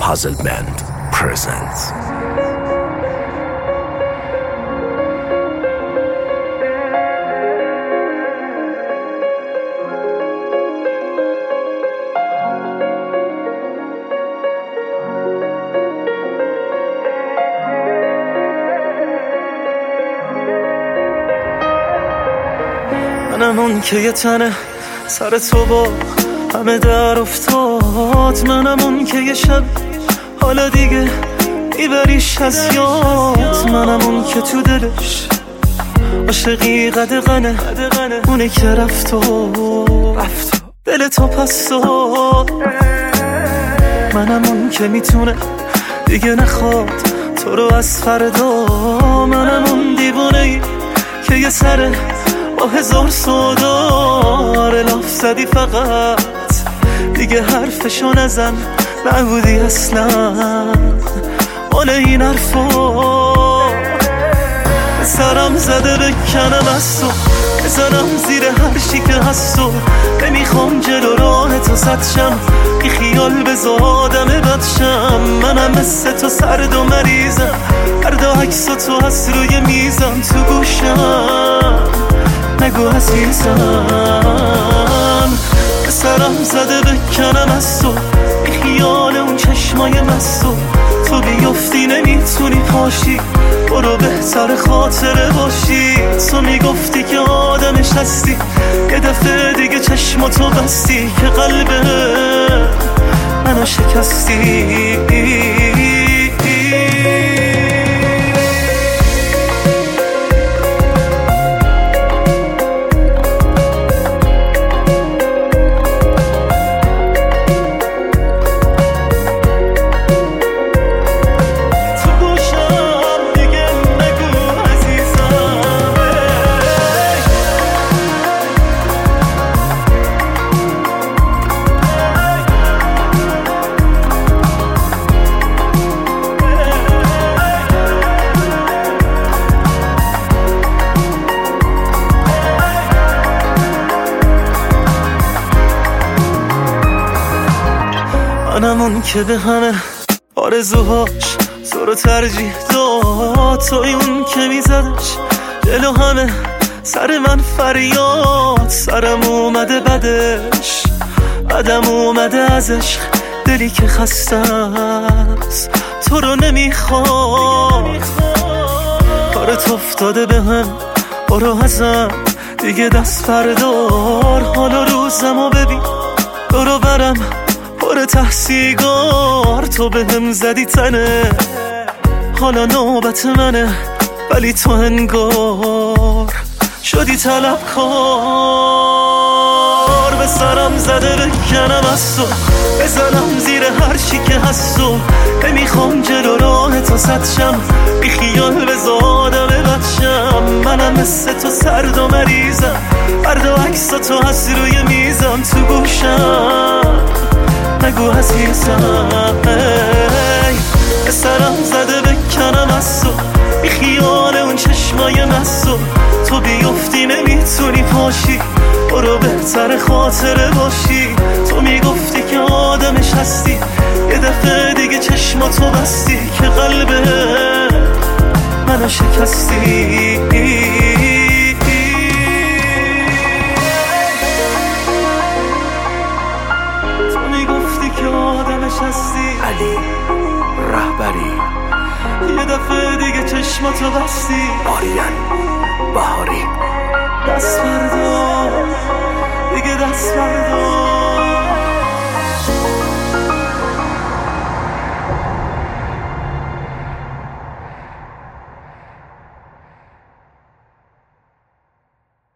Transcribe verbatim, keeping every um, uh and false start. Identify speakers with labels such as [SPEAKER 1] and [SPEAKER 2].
[SPEAKER 1] Puzzle Band presents
[SPEAKER 2] منم اون که یه تنه سر تو با همه در افتاد، منم اون که یه شب حالا دیگه میبریش از یاد، منم اون که تو دلش عاشقی قدغنه، اونه که رفت و رفت دل تو پس داد، منم اون که میتونه دیگه نخواد تو رو از فردا، منم اون دیوونه ای که یه سره با هزار صدار لاف زدی فقط دیگه حرفشو نزن، نبودی اصلا مال این حرفا، سرم زده بکنم از تو بزنم زیر هر چی که هست و نمیخوام جلو راه تو سد شم، بی خیال بذار آدم بد شم، منم مثل تو سرد و مریضم، هر دو عکس تو هست روی میزم تو گوشم، نگو عزیزم سرم زده بکنم از تو بی خیال اون چشمای مستو، تو بیفتی نمیتونی پاشی برو بهتر خاطره باشی، تو میگفتی که آدمش هستی یه دفعه دیگه چشماتو بستی که قلبه منو شکستی، منم اون که به همه آرزوهاش تو رو ترجیح داد، توی اون که میزدش جلو همه سر من فریاد، سرم اومده بدش بدم اومده از عشق، دلی که خسته است تو رو نمیخواد، کارت افتاده به هم برو ازم دیگه دست بردار، حالا روزمو ببین برو برم پر تحصیگار، تو به هم زدی تنه حالا نوبت منه، ولی تو انگار شدی طلبکار، به سرم زده بکنم از تو بزنم زیر هر چی که هست و نمیخوام جلو راه تو سد شم، بی خیال بذار آدم بد شم، منم مثل تو سرد و مریضم، هر دو عکس تو هست روی میزم تو گوشم، نگو عزیزم به سرم زده بکنم از تو بی خیال اون چشمای مستو، تو بیفتی نمیتونی پاشی برو بهتر خاطره باشی، تو میگفتی که آدمش هستی یه دفعه دیگه چشماتو بستی که قلبه منو شکستی،
[SPEAKER 1] علی رهبری
[SPEAKER 2] یه دفعه دیگه چشماتو بستی،
[SPEAKER 1] آریان بهاری
[SPEAKER 2] دست بردار.